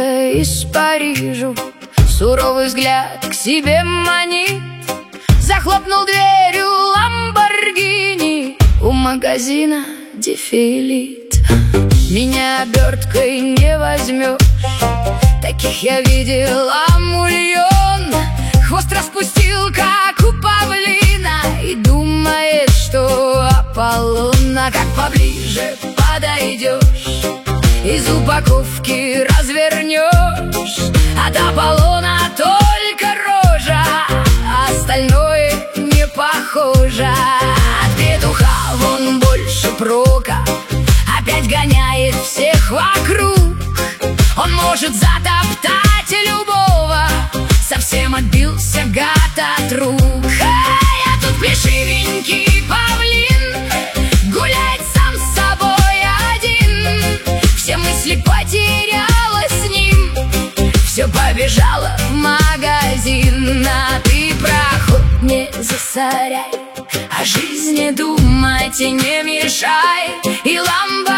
Девушка из Парижа, суровый взгляд к себе манит. Захлопнул дверью Ламборгини, у магазина дефилит. Меня оберткой не возьмешь, таких я видела миллион. Хвост распустил, как у павлина, и думает, что Аполлона. Как поближе подойдешь, из упаковки развернешь, от Аполлона только рожа, а остальное не похоже. От петуха вон больше прока, опять гоняет всех вокруг. Он может затоптать любого, совсем отбился гад от рук. А тут плешивенький павлин гуляет сам с собой один. Все мысли потеряла с ним, все побежала в магазин. А ты, проход, не засоряй, о жизни думать не мешай, и Ламборгини